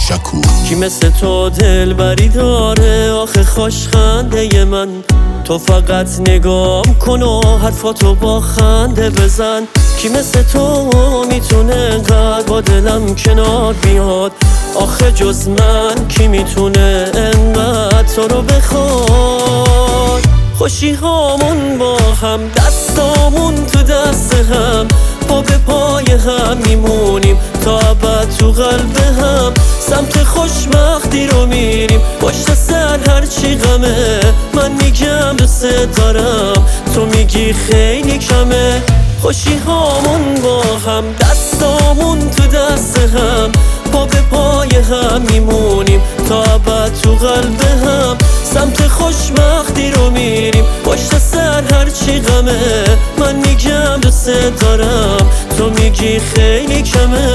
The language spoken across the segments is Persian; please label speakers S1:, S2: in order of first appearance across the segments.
S1: شکور.
S2: کی مثل تو دلبری داره آخه خوشخنده من؟ تو فقط نگام کن و حرفاتو با خنده بزن. کی مثل تو میتونه انقدر با دلم کنار بیاد؟ آخه جز من کی میتونه انقدر تو رو بخواد؟ خوشی هامون با هم، دستامون تو دست هم، پا به پای هم میمونیم تا ابد تو قلب هم. سمت خوشبختی رو میریم، پشت سر هرچی غمه. من میگم دوست دارم، تو میگی خیلی کمه. خوشی هامون با هم، دستامون تو دست هم، پا به پای هم میمونیم تا ابد تو قلب هم. سمت خوشبختی رو میریم، پشت سر هرچی غمه. من میگم دوست دارم، تو میگی خیلی کمه.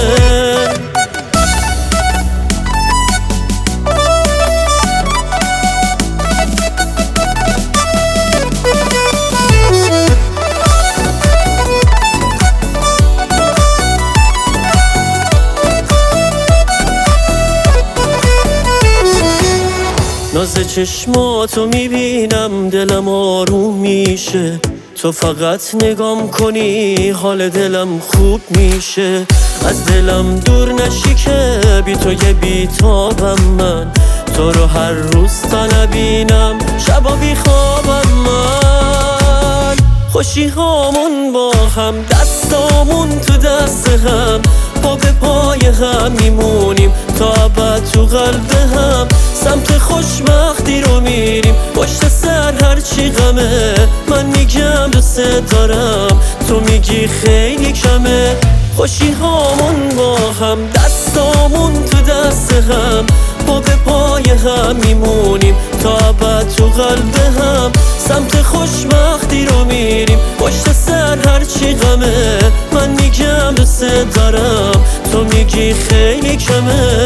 S2: ناز چشماتو میبینم دلم آروم میشه. تو فقط نگام کنی حال دلم خوب میشه. از دلم دور نشی که بی تو یه بیتابم من. تو رو هر روز تا نبینم شبا بیخوابم من. خوشی هامون با هم، دستامون تو دست هم، پا به پای هم میمونیم تا ابد تو قلب هم. سمت خوشبختی رو میریم، پشت سر هرچی غمه. من میگم دوست دارم، تو میگی خیلی کمه. خوشی هامون با هم، دستامون تو دست هم، پا به پای هم میمونیم تا ابد تو قلب هم. سمت خوشبختی رو میریم، پشت سر هرچی غمه. من میگم دوست دارم، تو میگی خیلی کمه.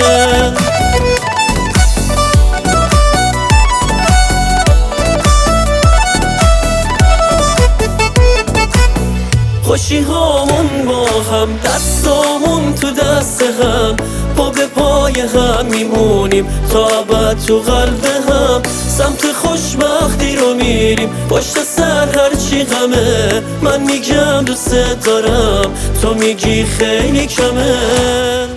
S2: خوشی هامون با هم، دستامون تو دست هم، پا به پای هم میمونیم تا ابد تو قلب هم. سمت خوشبختی رو میریم، پشت سر هرچی غمه. من میگم دوست دارم، تو میگی خیلی کمه.